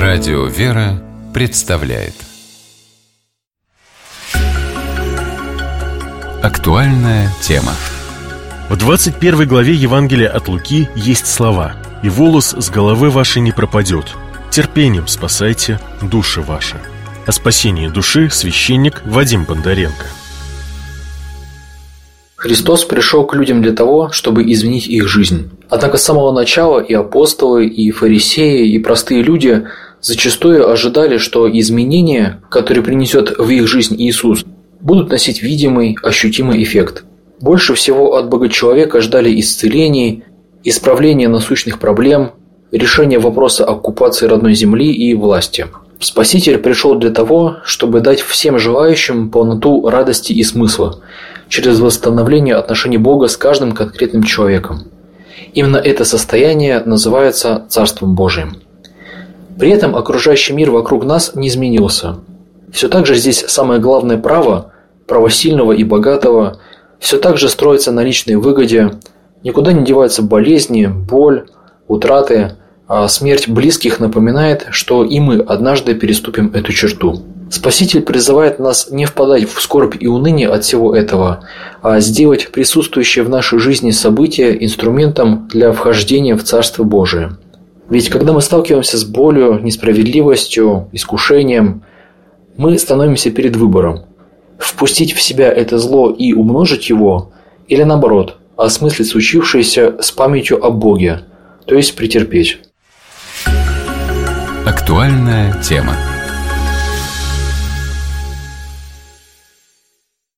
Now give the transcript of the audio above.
Радио «Вера» представляет актуальная тема. В 21 главе Евангелия от Луки есть слова: «И волос с головы вашей не пропадет. Терпением спасайте души ваши». О спасении души священник Вадим Бондаренко. Христос пришел к людям для того, чтобы изменить их жизнь. Однако с самого начала и апостолы, и фарисеи, и простые люди зачастую ожидали, что изменения, которые принесет в их жизнь Иисус, будут носить видимый, ощутимый эффект. Больше всего от Бога-человека ждали исцелений, исправления насущных проблем, решения вопроса оккупации родной земли и власти. Спаситель пришел для того, чтобы дать всем желающим полноту радости и смысла через восстановление отношений Бога с каждым конкретным человеком. Именно это состояние называется Царством Божиим. При этом окружающий мир вокруг нас не изменился. Все так же здесь самое главное право сильного и богатого, все так же строится на личной выгоде, никуда не деваются болезни, боль, утраты, а смерть близких напоминает, что и мы однажды переступим эту черту. Спаситель призывает нас не впадать в скорбь и уныние от всего этого, а сделать присутствующие в нашей жизни события инструментом для вхождения в Царство Божие. Ведь когда мы сталкиваемся с болью, несправедливостью, искушением, мы становимся перед выбором: впустить в себя это зло и умножить его, или наоборот, осмыслить случившееся с памятью о Боге, то есть претерпеть. Актуальная тема.